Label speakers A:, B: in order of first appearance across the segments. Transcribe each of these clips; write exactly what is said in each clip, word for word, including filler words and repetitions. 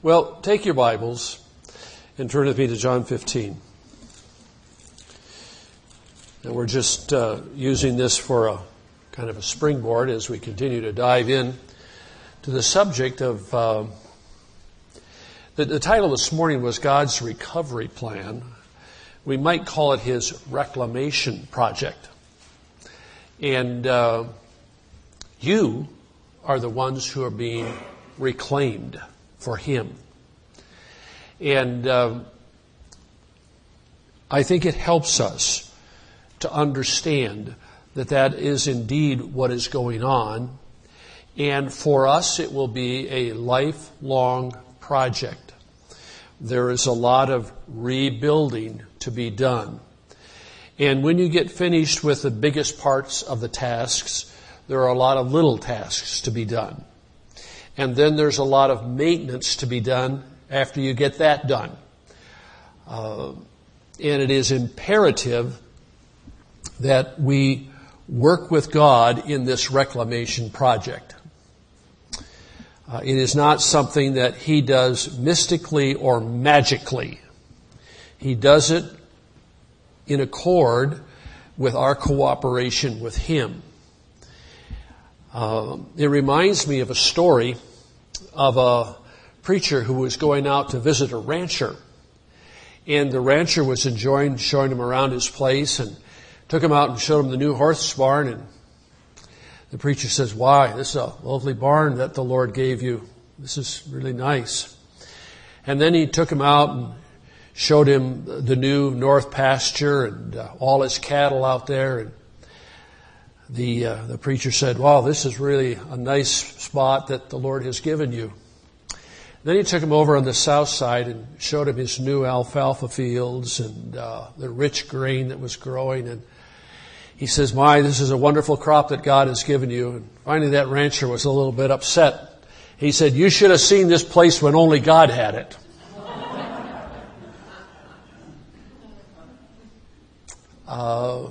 A: Well, take your Bibles and turn with me to John fifteen. And we're just uh, using this for a kind of a springboard as we continue to dive in to the subject of, uh, the, the title this morning was God's Recovery Plan. We might call it His Reclamation Project. And uh, you are the ones who are being reclaimed for Him. And uh, I think it helps us to understand that that is indeed what is going on. And for us, it will be a lifelong project. There is a lot of rebuilding to be done. And when you get finished with the biggest parts of the tasks, there are a lot of little tasks to be done. And then there's a lot of maintenance to be done after you get that done. Uh, and it is imperative that we work with God in this reclamation project. Uh, it is not something that He does mystically or magically. He does it in accord with our cooperation with Him. Uh, it reminds me of a story of a preacher who was going out to visit a rancher. And the rancher was enjoying showing him around his place and took him out and showed him the new horse barn. And the preacher says, "Why, this is a lovely barn that the Lord gave you. This is really nice." And then he took him out and showed him the new north pasture and uh, all his cattle out there. And the uh, the preacher said, "Wow, this is really a nice spot that the Lord has given you." Then he took him over on the south side and showed him his new alfalfa fields and uh, the rich grain that was growing. And he says, "My, this is a wonderful crop that God has given you." And finally that rancher was a little bit upset. He said, "You should have seen this place when only God had it." uh,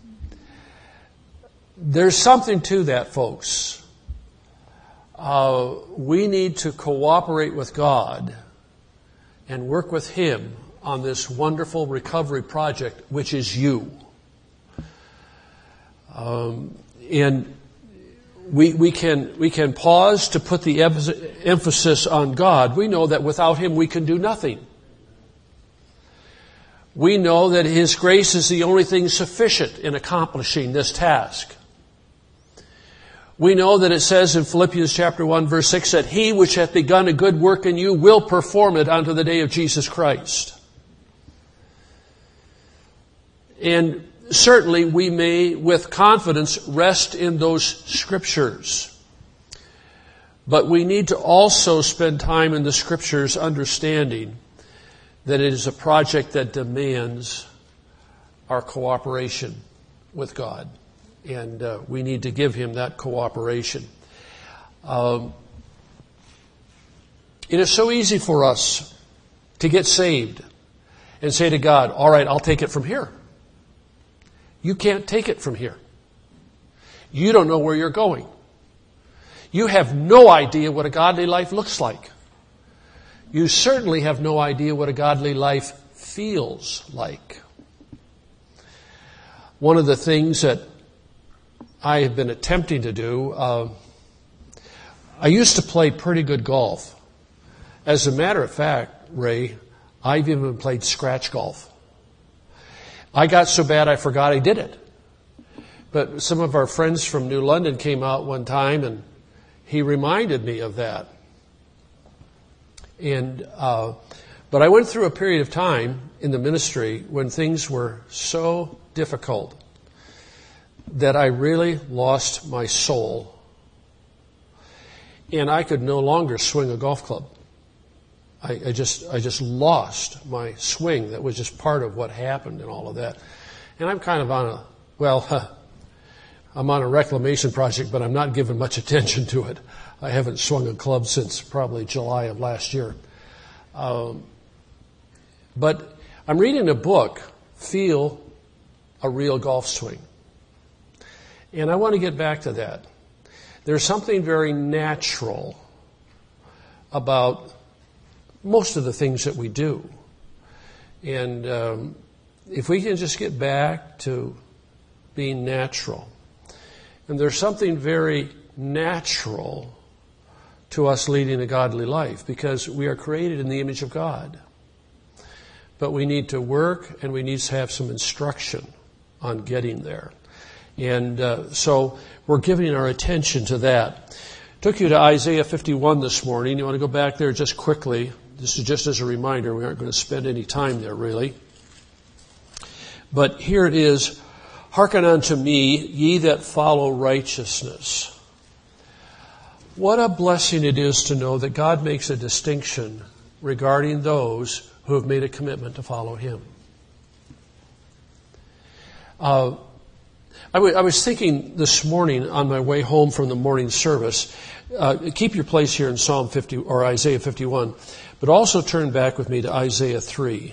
A: there's something to that, folks. Uh, we need to cooperate with God and work with Him on this wonderful recovery project, which is you. Um, and we we can we can pause to put the emphasis on God. We know that without Him we can do nothing. We know that His grace is the only thing sufficient in accomplishing this task. We know that it says in Philippians chapter one, verse six, that He which hath begun a good work in you will perform it unto the day of Jesus Christ. And certainly we may with confidence rest in those scriptures. But we need to also spend time in the scriptures understanding that it is a project that demands our cooperation with God. And uh, we need to give Him that cooperation. Um, it is so easy for us to get saved and say to God, "All right, I'll take it from here." You can't take it from here. You don't know where you're going. You have no idea what a godly life looks like. You certainly have no idea what a godly life feels like. One of the things that I have been attempting to do, uh, I used to play pretty good golf. As a matter of fact, Ray, I've even played scratch golf. I got so bad I forgot I did it. But some of our friends from New London came out one time and he reminded me of that. And uh, but I went through a period of time in the ministry when things were so difficult that I really lost my soul. And I could no longer swing a golf club. I, I just I just lost my swing. That was just part of what happened and all of that. And I'm kind of on a, well, uh, I'm on a reclamation project, but I'm not giving much attention to it. I haven't swung a club since probably July of last year. Um, but I'm reading a book, Feel a Real Golf Swing. And I want to get back to that. There's something very natural about most of the things that we do. And um, if we can just get back to being natural. And there's something very natural to us leading a godly life because we are created in the image of God. But we need to work and we need to have some instruction on getting there. And uh, so we're giving our attention to that. Took you to Isaiah fifty-one this morning. You want to go back there just quickly. This is just as a reminder. We aren't going to spend any time there, really. But here it is. Hearken unto me, ye that follow righteousness. What a blessing it is to know that God makes a distinction regarding those who have made a commitment to follow Him. Uh, I, w- I was thinking this morning on my way home from the morning service, uh, keep your place here in Psalm fifty or Isaiah fifty-one, but also turn back with me to Isaiah three.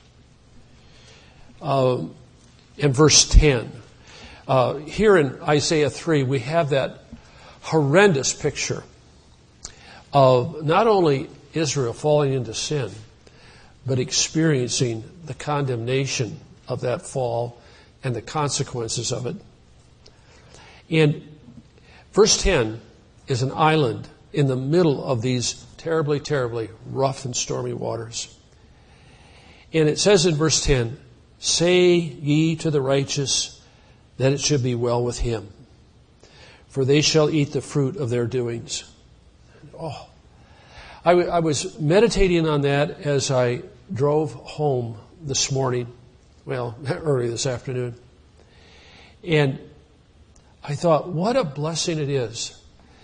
A: Uh, in verse ten. Uh, here in Isaiah three, we have that horrendous picture of not only Israel falling into sin, but experiencing the condemnation of that fall and the consequences of it. And verse ten is an island in the middle of these terribly, terribly rough and stormy waters. And it says in verse ten, say ye to the righteous that it should be well with him, for they shall eat the fruit of their doings. Oh, I, w- I was meditating on that as I drove home this morning, well, early this afternoon. And I thought, what a blessing it is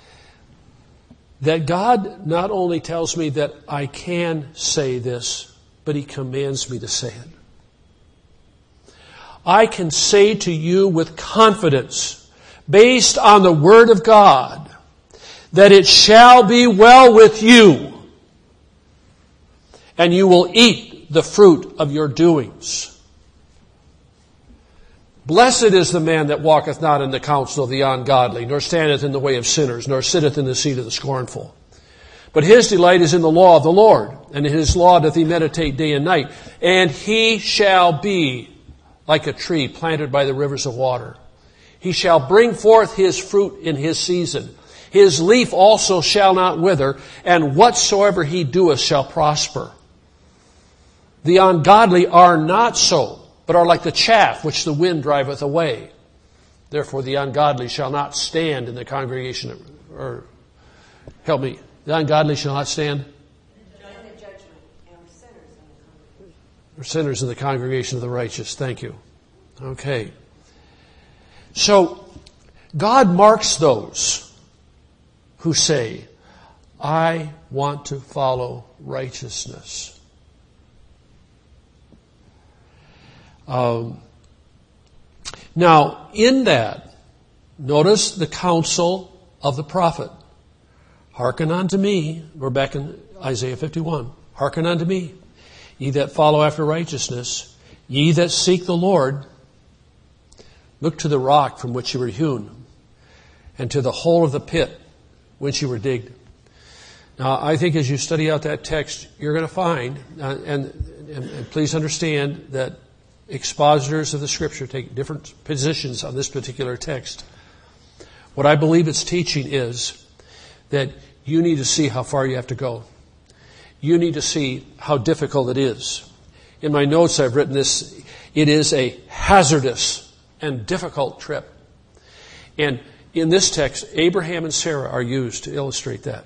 A: that God not only tells me that I can say this, but He commands me to say it. I can say to you with confidence, based on the Word of God, that it shall be well with you, and you will eat the fruit of your doings. Blessed is the man that walketh not in the counsel of the ungodly, nor standeth in the way of sinners, nor sitteth in the seat of the scornful. But his delight is in the law of the Lord, and in his law doth he meditate day and night. And he shall be like a tree planted by the rivers of water. He shall bring forth his fruit in his season. His leaf also shall not wither, and whatsoever he doeth shall prosper. The ungodly are not so, but are like the chaff which the wind driveth away. Therefore the ungodly shall not stand in the congregation of, or help me, the ungodly shall not stand?
B: In the judgment, and sinners in the congregation.
A: Or sinners in the congregation of the righteous. Thank you. Okay. So, God marks those who say, I want to follow righteousness. Um, now, in that, notice the counsel of the prophet. Hearken unto me. We're back in Isaiah fifty-one. Hearken unto me, ye that follow after righteousness, ye that seek the Lord. Look to the rock from which you were hewn, and to the hole of the pit whence you were digged. Now, I think as you study out that text, you're going to find, uh, and, and, and please understand that expositors of the Scripture take different positions on this particular text. What I believe it's teaching is that you need to see how far you have to go. You need to see how difficult it is. In my notes I've written this, it is a hazardous and difficult trip. And in this text, Abraham and Sarah are used to illustrate that.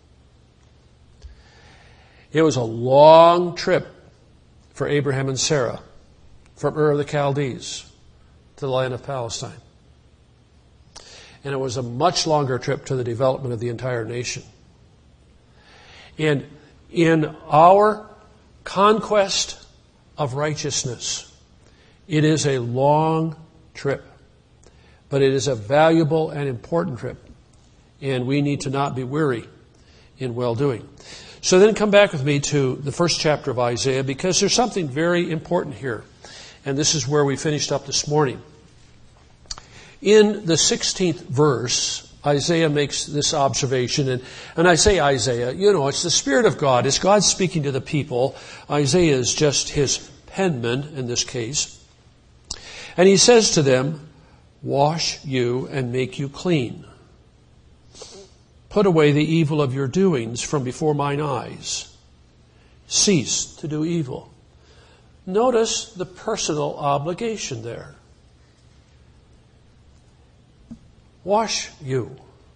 A: It was a long trip for Abraham and Sarah from Ur of the Chaldees to the land of Palestine. And it was a much longer trip to the development of the entire nation. And in our conquest of righteousness, it is a long trip, but it is a valuable and important trip, and we need to not be weary in well-doing. So then come back with me to the first chapter of Isaiah, because there's something very important here, and this is where we finished up this morning. In the sixteenth verse Isaiah makes this observation, and, and I say Isaiah, you know, it's the Spirit of God. It's God speaking to the people. Isaiah is just his penman in this case. And he says to them, wash you and make you clean. Put away the evil of your doings from before mine eyes. Cease to do evil. Notice the personal obligation there. Wash you.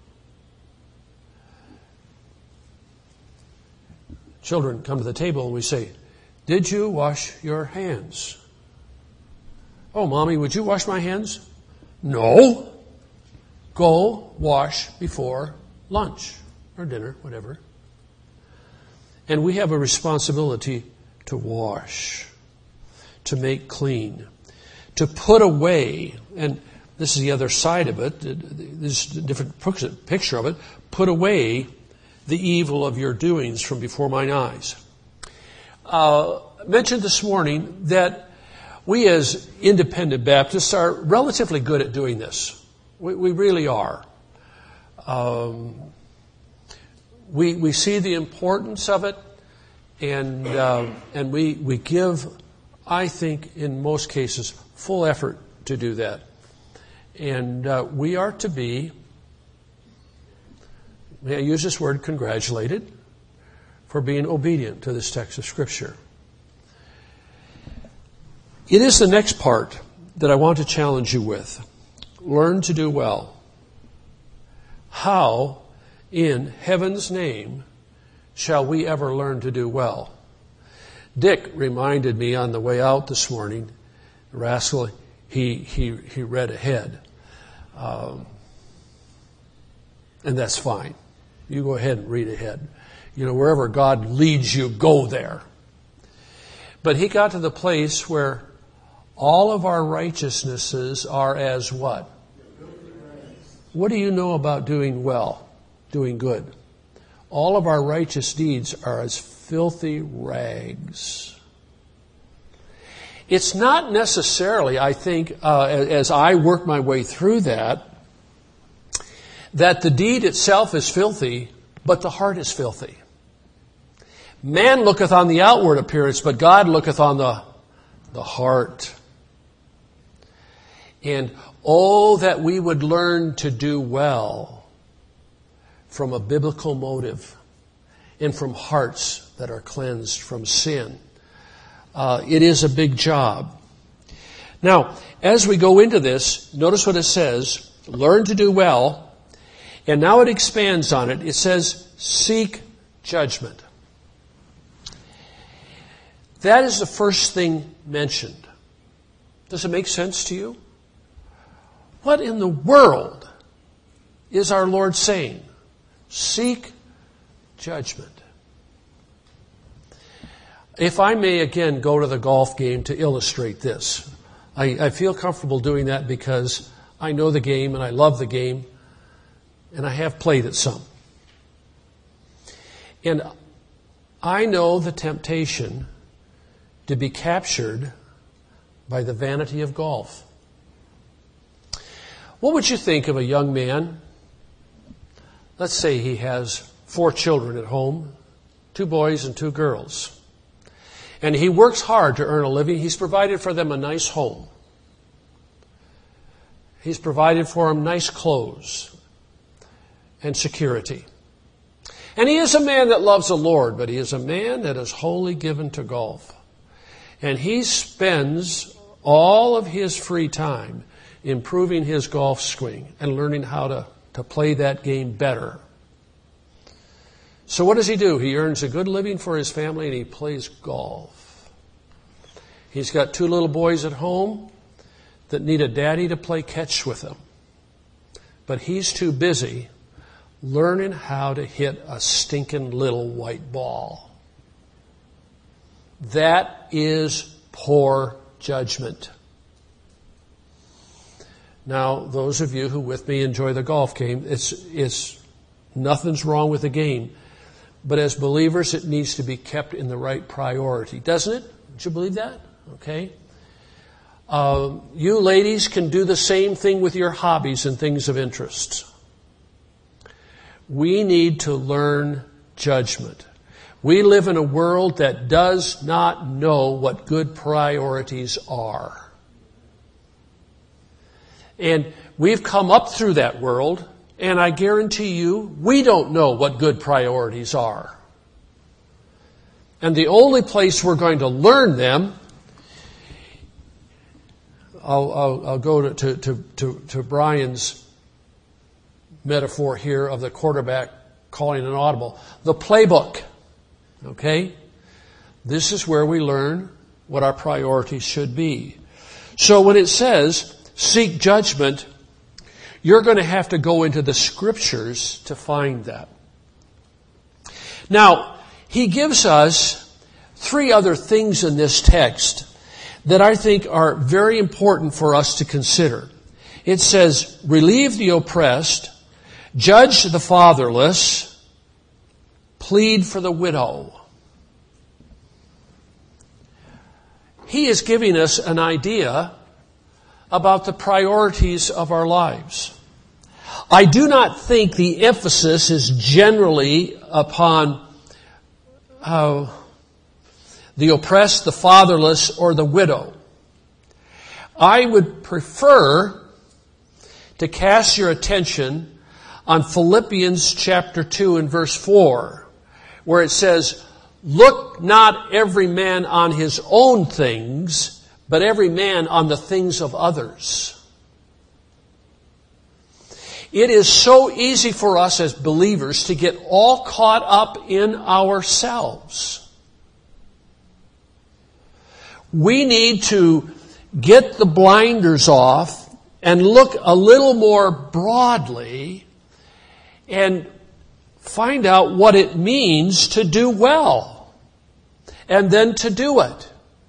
A: Children come to the table and we say, did you wash your hands? Oh, Mommy, would you wash my hands? No. Go wash before lunch or dinner, whatever. And we have a responsibility to wash, to make clean, to put away, and this is the other side of it, this is a different picture of it, put away the evil of your doings from before mine eyes. Uh, I mentioned this morning that we as independent Baptists are relatively good at doing this. We, we really are. Um, we we see the importance of it, and uh, and we we give, I think, in most cases, full effort to do that. And uh, we are to be, may I use this word, congratulated for being obedient to this text of Scripture. It is the next part that I want to challenge you with. Learn to do well. How, in heaven's name, shall we ever learn to do well? Dick reminded me on the way out this morning, rascal, he he he read ahead. Um, and that's fine. You go ahead and read ahead. You know, wherever God leads you, go there. But he got to the place where all of our righteousnesses are as what? What do you know about doing well, doing good? All of our righteous deeds are as filthy rags. It's not necessarily, I think, uh, as I work my way through that, that the deed itself is filthy, but the heart is filthy. Man looketh on the outward appearance, but God looketh on the, the heart. And oh, that we would learn to do well from a biblical motive and from hearts that are cleansed from sin. Uh, it is a big job. Now, as we go into this, notice what it says, learn to do well, and now it expands on it. It says, seek judgment. That is the first thing mentioned. Does it make sense to you? What in the world is our Lord saying? Seek judgment. If I may again go to the golf game to illustrate this. I, I feel comfortable doing that because I know the game and I love the game and I have played it some. And I know the temptation to be captured by the vanity of golf. What would you think of a young man? Let's say he has four children at home, two boys and two girls. And he works hard to earn a living. He's provided for them a nice home. He's provided for them nice clothes and security. And he is a man that loves the Lord, but he is a man that is wholly given to golf. And he spends all of his free time improving his golf swing and learning how to, to play that game better. So what does he do? He earns a good living for his family and he plays golf. He's got two little boys at home that need a daddy to play catch with them. But he's too busy learning how to hit a stinking little white ball. That is poor judgment. Now, those of you who with me enjoy the golf game, it's, it's, nothing's wrong with the game. But as believers, it needs to be kept in the right priority. Doesn't it? Don't you believe that? Okay. Uh, you ladies can do the same thing with your hobbies and things of interest. We need to learn judgment. We live in a world that does not know what good priorities are. And we've come up through that world, and I guarantee you, we don't know what good priorities are. And the only place we're going to learn them, I'll, I'll, I'll go to, to, to, to, to Brian's metaphor here of the quarterback calling an audible. The playbook. Okay? This is where we learn what our priorities should be. So when it says, seek judgment, you're going to have to go into the scriptures to find that. Now, he gives us three other things in this text that I think are very important for us to consider. It says, relieve the oppressed, judge the fatherless, plead for the widow. He is giving us an idea about the priorities of our lives. I do not think the emphasis is generally upon uh, the oppressed, the fatherless, or the widow. I would prefer to cast your attention on Philippians chapter two and verse four, where it says, look not every man on his own things, but every man on the things of others. It is so easy for us as believers to get all caught up in ourselves. We need to get the blinders off and look a little more broadly and find out what it means to do well and then to do it.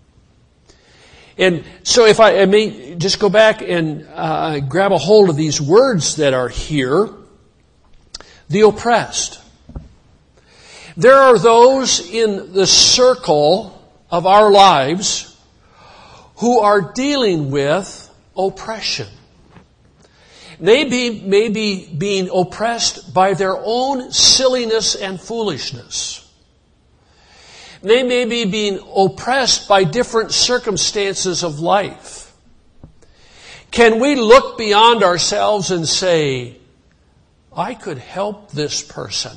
A: And so if I, I may just go back and uh, grab a hold of these words that are here. The oppressed. There are those in the circle of our lives who are dealing with oppression. They be, may be being oppressed by their own silliness and foolishness. They may be being oppressed by different circumstances of life. Can we look beyond ourselves and say, I could help this person?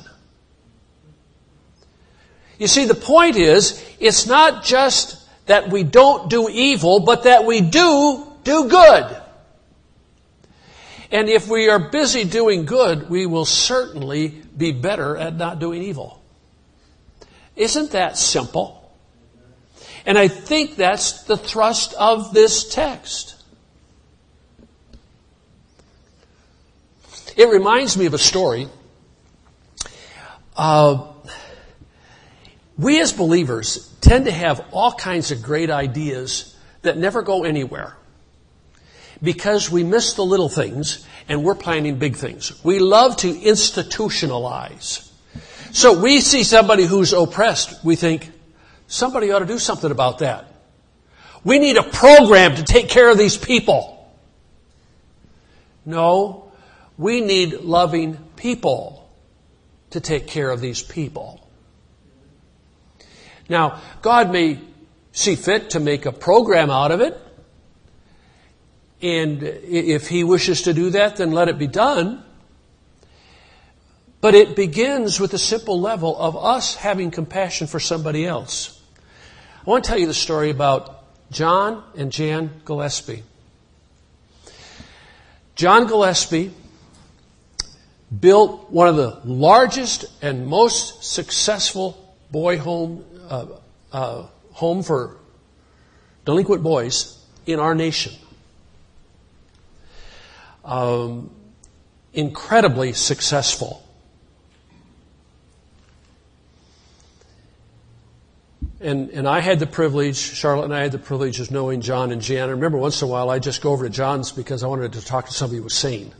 A: You see, the point is, it's not just that we don't do evil, but that we do do good. And if we are busy doing good, we will certainly be better at not doing evil. Isn't that simple? And I think that's the thrust of this text. It reminds me of a story. Uh, we as believers tend to have all kinds of great ideas that never go anywhere because we miss the little things and we're planning big things. We love to institutionalize. So we see somebody who's oppressed. We think, somebody ought to do something about that. We need a program to take care of these people. No, we need loving people to take care of these people. Now, God may see fit to make a program out of it. And if He wishes to do that, then let it be done. But it begins with the simple level of us having compassion for somebody else. I want to tell you the story about John and Jan Gillespie. John Gillespie built one of the largest and most successful boy home uh, uh, home for delinquent boys in our nation. Um, incredibly successful. And and I had the privilege, Charlotte and I had the privilege of knowing John and Jan. I remember once in a while I'd just go over to John's because I wanted to talk to somebody who was sane.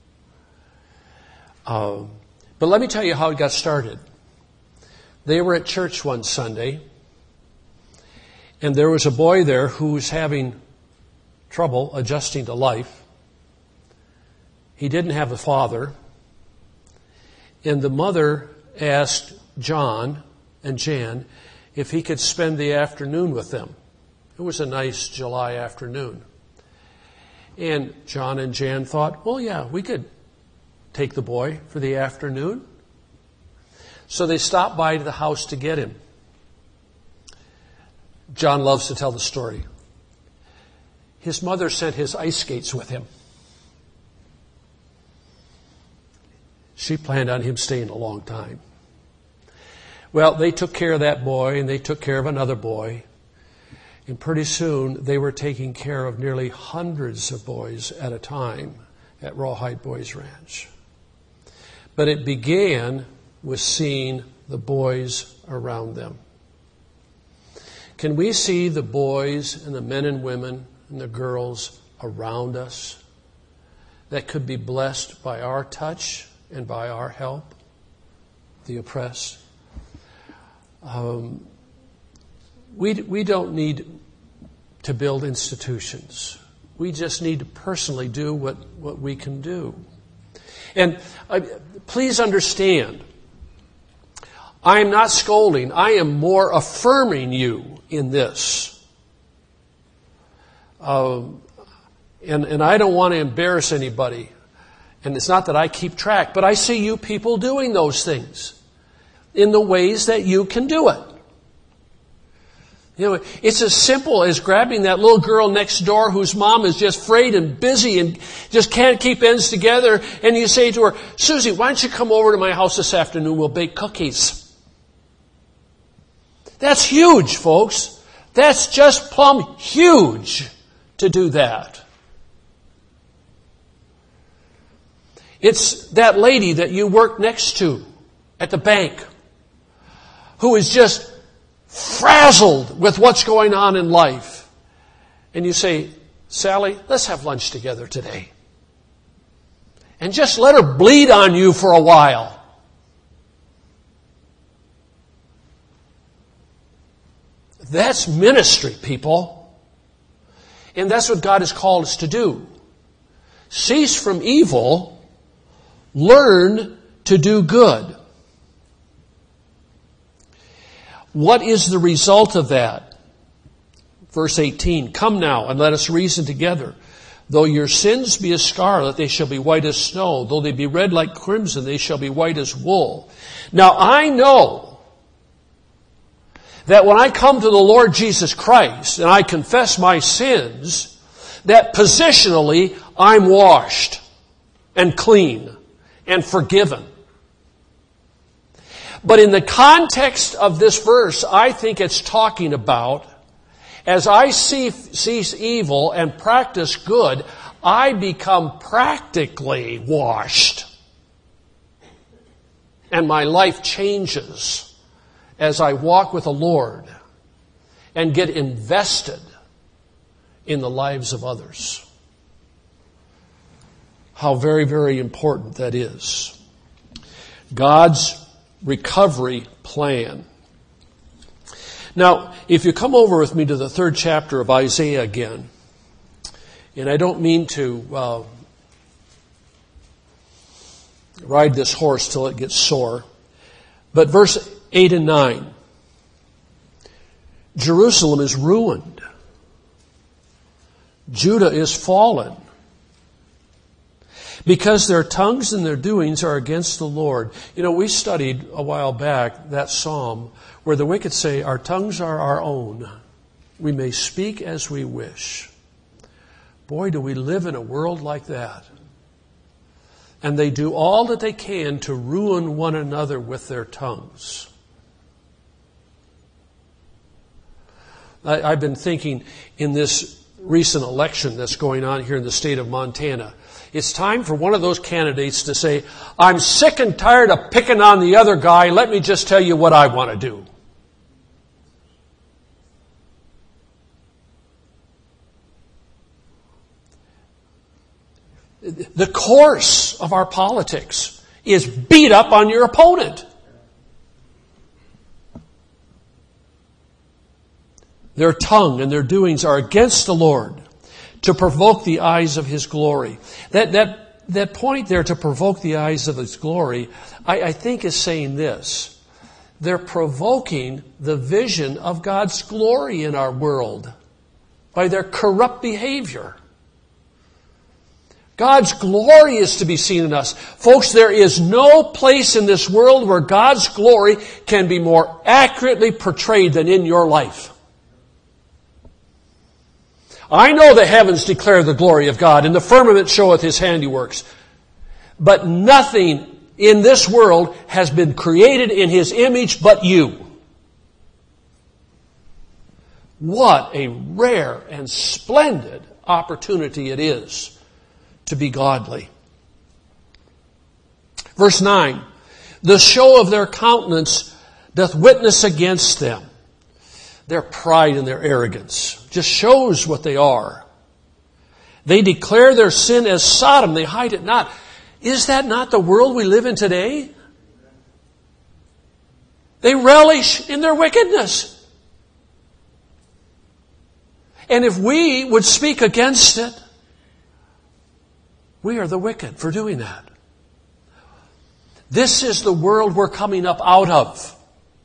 A: Um, but let me tell you how it got started. They were at church one Sunday, and there was a boy there who was having trouble adjusting to life. He didn't have a father, And the mother asked John and Jan if he could spend the afternoon with them. It was a nice July afternoon. And John and Jan thought, well, yeah, we could take the boy for the afternoon. So they stopped by to the house to get him. John loves to tell the story. His mother sent his ice skates with him. She planned on him staying a long time. Well, they took care of that boy, and they took care of another boy. And pretty soon, they were taking care of nearly hundreds of boys at a time at Rawhide Boys Ranch. But it began with seeing the boys around them. Can we see the boys and the men and women and the girls around us that could be blessed by our touch and by our help? The oppressed. Um, we we don't need to build institutions. We just need to personally do what, what we can do. And uh, please understand, I am not scolding. I am more affirming you in this. Um, and, and I don't want to embarrass anybody. And it's not that I keep track, but I see you people doing those things in the ways that you can do it. You know, it's as simple as grabbing that little girl next door whose mom is just frayed and busy and just can't keep ends together. And you say to her, Susie, why don't you come over to my house this afternoon? We'll bake cookies. That's huge, folks. That's just plumb huge to do that. It's that lady that you work next to at the bank who is just frazzled with what's going on in life. And you say, Sally, let's have lunch together today. And just let her bleed on you for a while. That's ministry, people. And that's what God has called us to do. Cease from evil, learn to do good. What is the result of that? Verse eighteen, come now and let us reason together. Though your sins be as scarlet, they shall be white as snow. Though they be red like crimson, they shall be white as wool. Now I know that when I come to the Lord Jesus Christ and I confess my sins, that positionally I'm washed and clean and forgiven. But in the context of this verse, I think it's talking about, as I see, cease evil and practice good, I become practically washed. And my life changes as I walk with the Lord and get invested in the lives of others. How very, very important that is. God's recovery plan. Now, if you come over with me to the third chapter of Isaiah again, and I don't mean to uh, ride this horse till it gets sore, but verse eight and nine, Jerusalem is ruined. Judah is fallen. Because their tongues and their doings are against the Lord. You know, we studied a while back that psalm where the wicked say, our tongues are our own. We may speak as we wish. Boy, do we live in a world like that. And they do all that they can to ruin one another with their tongues. I, I've been thinking in this recent election that's going on here in the state of Montana. It's time for one of those candidates to say, I'm sick and tired of picking on the other guy. Let me just tell you what I want to do. The course of our politics is beat up on your opponent. Their tongue and their doings are against the Lord, to provoke the eyes of His glory. That, that, that point there, to provoke the eyes of His glory, I, I think is saying this. They're provoking the vision of God's glory in our world by their corrupt behavior. God's glory is to be seen in us. Folks, there is no place in this world where God's glory can be more accurately portrayed than in your life. I know the heavens declare the glory of God, and the firmament showeth His handiworks. But nothing in this world has been created in His image but you. What a rare and splendid opportunity it is to be godly. Verse nine, the show of their countenance doth witness against them. Their pride and their arrogance just shows what they are. They declare their sin as Sodom, they hide it not. Is that not the world we live in today? They relish in their wickedness. And if we would speak against it, we are the wicked for doing that. This is the world we're coming up out of.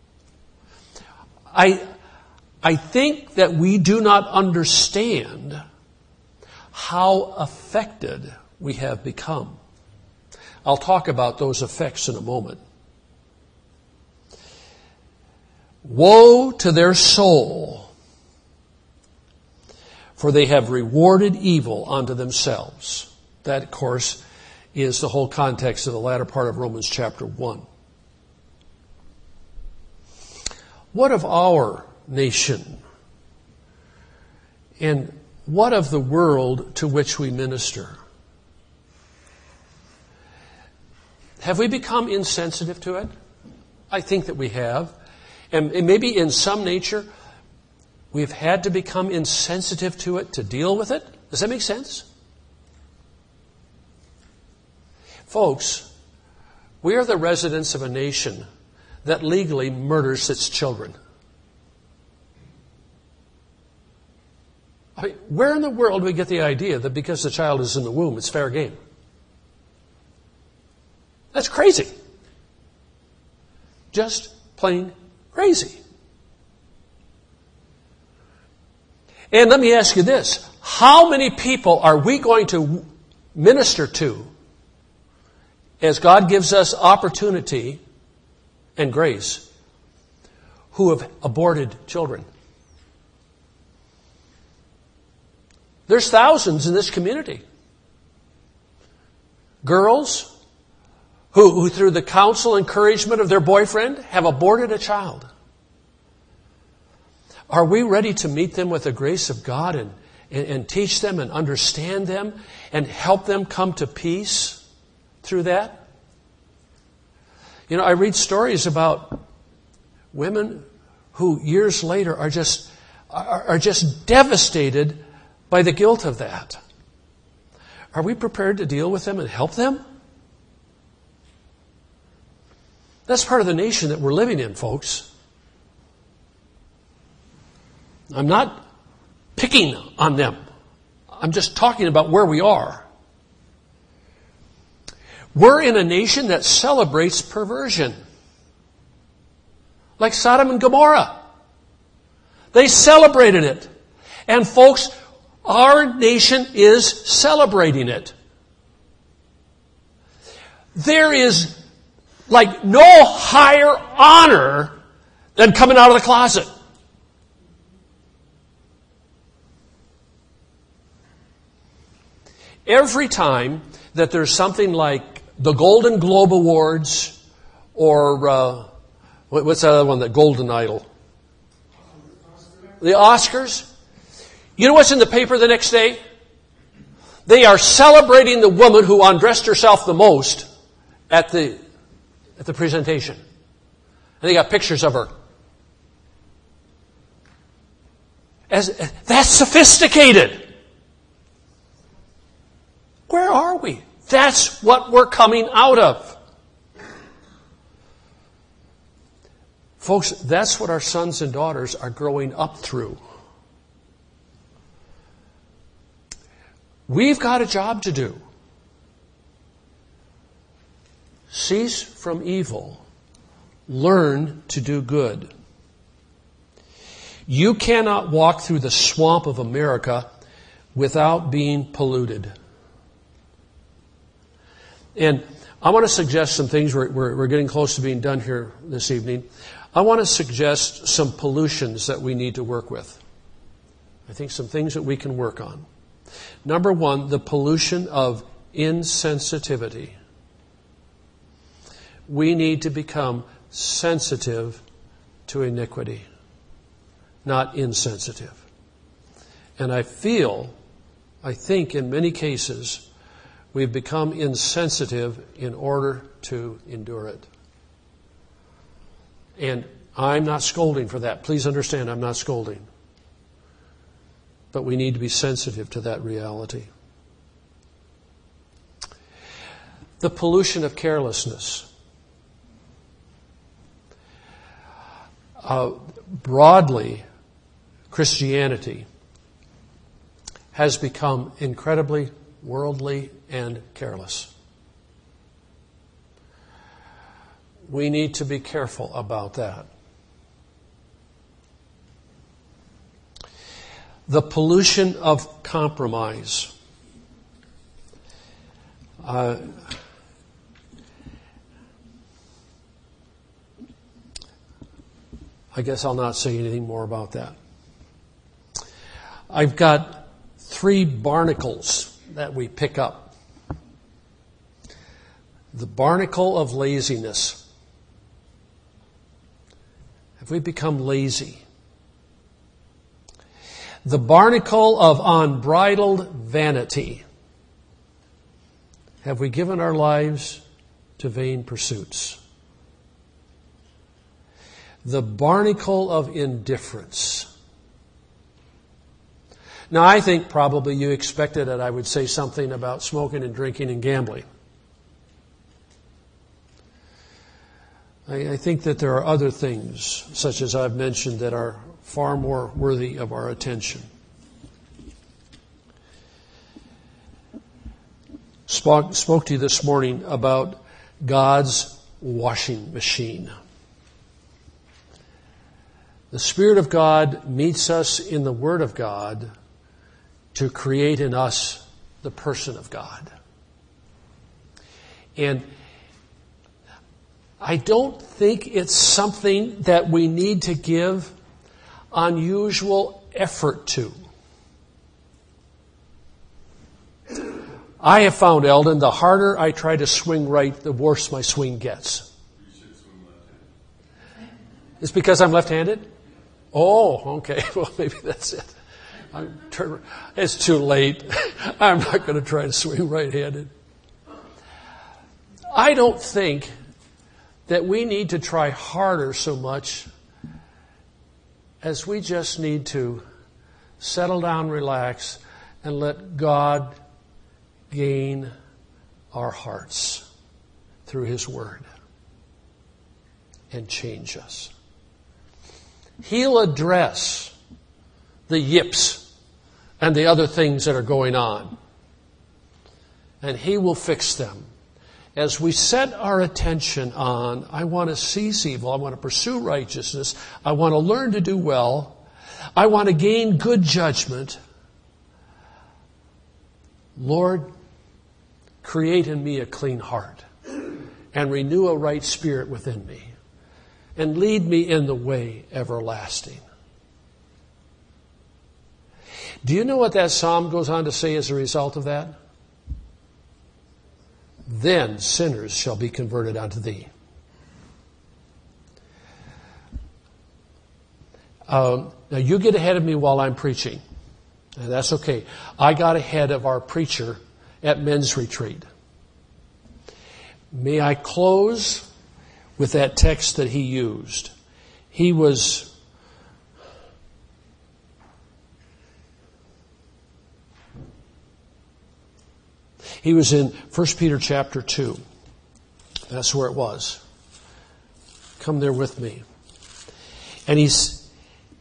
A: I, I think that we do not understand how affected we have become. I'll talk about those effects in a moment. Woe to their soul, for they have rewarded evil unto themselves. That, of course, is the whole context of the latter part of Romans chapter one. What of our nation? And what of the world to which we minister? Have we become insensitive to it? I think that we have. And maybe in some nature, we've had to become insensitive to it to deal with it. Does that make sense? Folks, we are the residents of a nation that legally murders its children. I mean, where in the world do we get the idea that because the child is in the womb, it's fair game? That's crazy. Just plain crazy. And let me ask you this. How many people are we going to minister to as God gives us opportunity and grace who have aborted children? There's thousands in this community. Girls who, who through the counsel and encouragement of their boyfriend have aborted a child. Are we ready to meet them with the grace of God and, and, and teach them and understand them and help them come to peace through that? You know, I read stories about women who years later are just are, are just devastated by the guilt of that. Are we prepared to deal with them and help them? That's part of the nation that we're living in, folks. I'm not picking on them. I'm just talking about where we are. We're in a nation that celebrates perversion. Like Sodom and Gomorrah. They celebrated it. And folks, our nation is celebrating it. There is like no higher honor than coming out of the closet. Every time that there's something like the Golden Globe Awards or uh, what's that other one, the Golden Idol? The Oscars. You know what's in the paper the next day? They are celebrating the woman who undressed herself the most at the at the presentation. And they got pictures of her. As that's sophisticated. Where are we? That's what we're coming out of. Folks, that's what our sons and daughters are growing up through. We've got a job to do. cease from evil, learn to do good. You cannot walk through the swamp of America without being polluted. And I want to suggest some things. We're, we're, we're getting close to being done here this evening. I want to suggest some pollutions that we need to work with. I think some things that we can work on. Number one, the pollution of insensitivity. We need to become sensitive to iniquity, not insensitive. And I feel, I think in many cases, we've become insensitive in order to endure it. And I'm not scolding for that. Please understand, I'm not scolding. But we need to be sensitive to that reality. The pollution of carelessness. Uh, broadly, Christianity has become incredibly worldly and careless. We need to be careful about that. The pollution of compromise. Uh, I guess I'll not say anything more about that. I've got three barnacles that we pick up. The barnacle of laziness. Have we become lazy? The barnacle of unbridled vanity. Have we given our lives to vain pursuits? The barnacle of indifference. Now, I think probably you expected that I would say something about smoking and drinking and gambling. I, I think that there are other things, such as I've mentioned, that are far more worthy of our attention. Spoke, spoke to you this morning about God's washing machine. The Spirit of God meets us in the Word of God to create in us the person of God. And I don't think it's something that we need to give unusual effort to. I have found, Eldon, the harder I try to swing right, the worse my swing gets.
C: You should swing left-handed.
A: It's because I'm left-handed? Oh, okay. Well, maybe that's it. I'm turn, it's too late. I'm not going to try to swing right-handed. I don't think that we need to try harder so much as we just need to settle down, relax, and let God gain our hearts through His Word and change us. He'll address the yips and the other things that are going on, and He will fix them. As we set our attention on, I want to cease evil, I want to pursue righteousness, I want to learn to do well, I want to gain good judgment. Lord, create in me a clean heart and renew a right spirit within me and lead me in the way everlasting. Do you know what that psalm goes on to say as a result of that? Then sinners shall be converted unto thee. Um, now you get ahead of me while I'm preaching. And that's okay. I got ahead of our preacher at men's retreat. May I close with that text that he used. He was He was in First Peter chapter two. That's where it was. Come there with me. And he's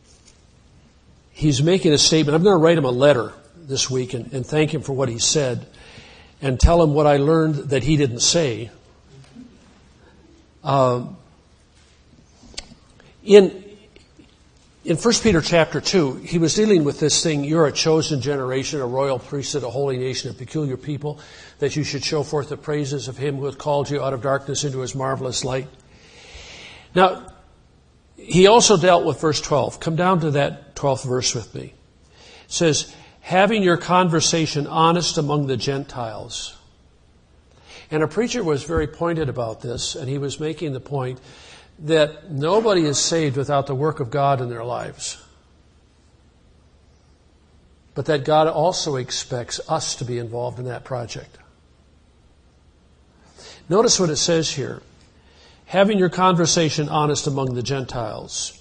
A: he's making a statement. I'm going to write him a letter this week and, and thank him for what he said and tell him what I learned that he didn't say. Um, in in First Peter chapter two, he was dealing with this thing, you're a chosen generation, a royal priesthood, a holy nation, a peculiar people, that you should show forth the praises of him who hath called you out of darkness into his marvelous light. Now, he also dealt with verse twelve. Come down to that twelfth verse with me. It says, having your conversation honest among the Gentiles. And a preacher was very pointed about this, and he was making the point that nobody is saved without the work of God in their lives. But that God also expects us to be involved in that project. Notice what it says here. Having your conversation honest among the Gentiles.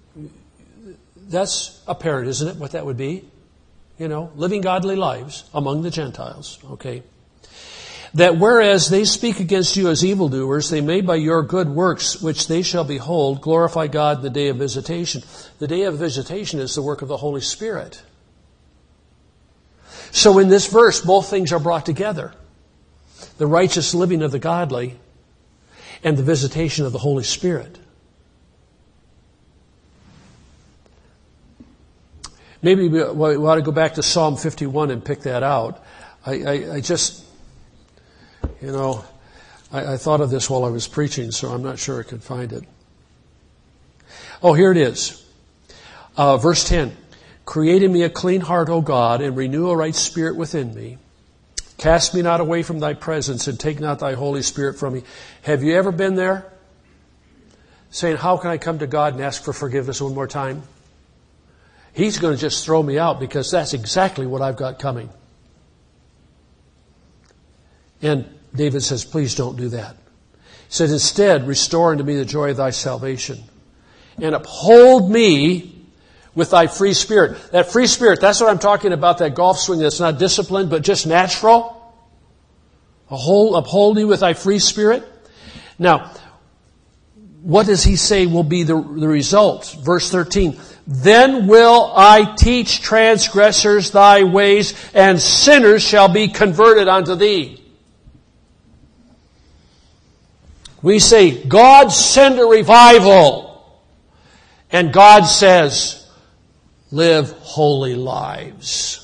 A: That's apparent, isn't it, what that would be? You know, living godly lives among the Gentiles, okay? That whereas they speak against you as evildoers, they may by your good works, which they shall behold, glorify God in the day of visitation. The day of visitation is the work of the Holy Spirit. So in this verse, both things are brought together. The righteous living of the godly and the visitation of the Holy Spirit. Maybe we ought to go back to Psalm fifty-one and pick that out. I, I, I just, you know, I, I thought of this while I was preaching, so I'm not sure I could find it. Oh, here it is. Uh, verse ten. Create in me a clean heart, O God, and renew a right spirit within me. Cast me not away from thy presence, and take not thy Holy Spirit from me. Have you ever been there? Saying, how can I come to God and ask for forgiveness one more time? He's going to just throw me out because that's exactly what I've got coming. And David says, please don't do that. He said, instead, restore unto me the joy of thy salvation, and uphold me with thy free spirit. That free spirit, that's what I'm talking about, that golf swing that's not disciplined, but just natural. Uphold, uphold me with thy free spirit. Now, what does he say will be the, the result? Verse thirteen. Then will I teach transgressors thy ways, and sinners shall be converted unto thee. We say, God send a revival. And God says, live holy lives.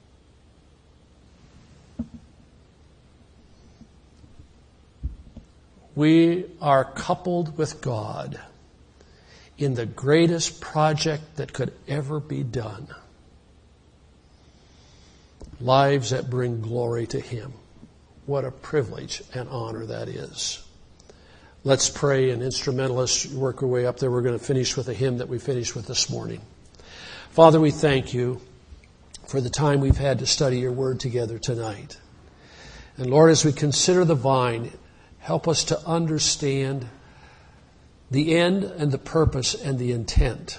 A: We are coupled with God in the greatest project that could ever be done. Lives that bring glory to Him. What a privilege and honor that is. Let's pray, and instrumentalists work our way up there. We're going to finish with a hymn that we finished with this morning. Father, we thank you for the time we've had to study your word together tonight. And Lord, as we consider the vine, help us to understand the end and the purpose and the intent.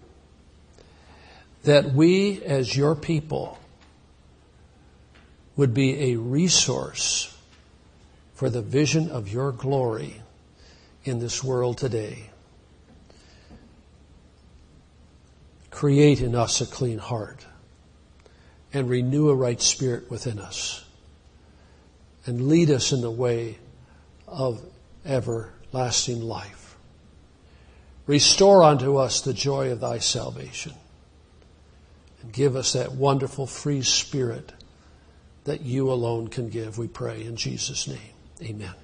A: That we, as your people, would be a resource for the vision of your glory in this world today. Create in us a clean heart and renew a right spirit within us, and lead us in the way of everlasting life. Restore unto us the joy of thy salvation, and give us that wonderful free spirit that you alone can give, we pray in Jesus' name. Amen.